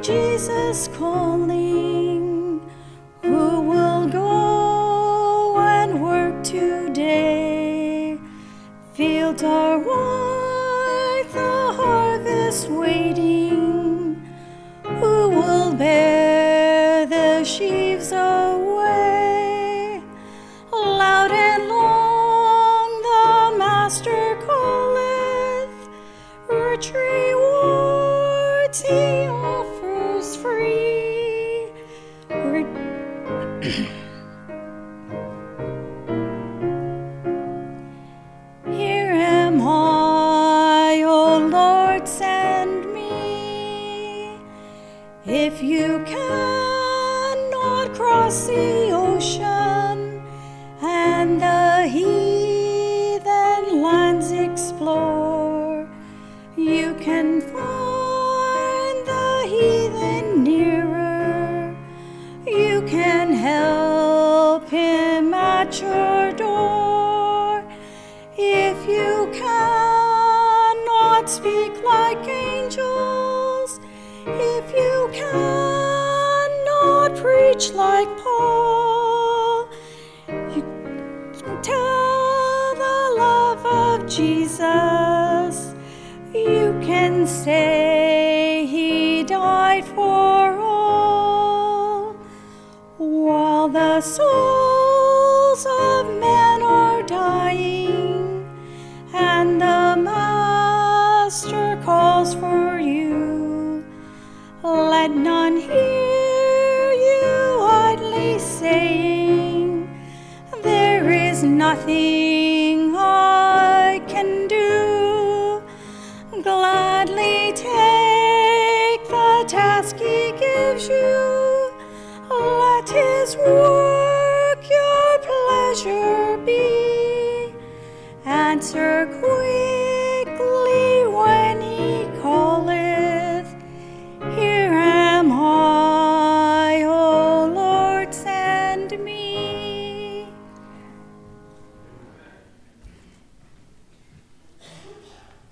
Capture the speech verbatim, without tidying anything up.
Jesus calling, who will go and work today? Fields are white, the harvest waiting, who will bear the sheaves away? Loud and long the Master calleth, rich rewards he offers free. Re- Here am I, O Lord, send me. If you cannot cross the ocean and the heathen lands explore, you can find the heathen nearer. You can help him at your door. If you cannot speak like angels, if you cannot preach like Paul, you tell the love of Jesus. You can say he died for all. While the souls of men are dying and the Master calls for you, let none hear you idly saying, there is nothing I can do. Gladly take the task he gives you. Let his work your pleasure be. Answer quick.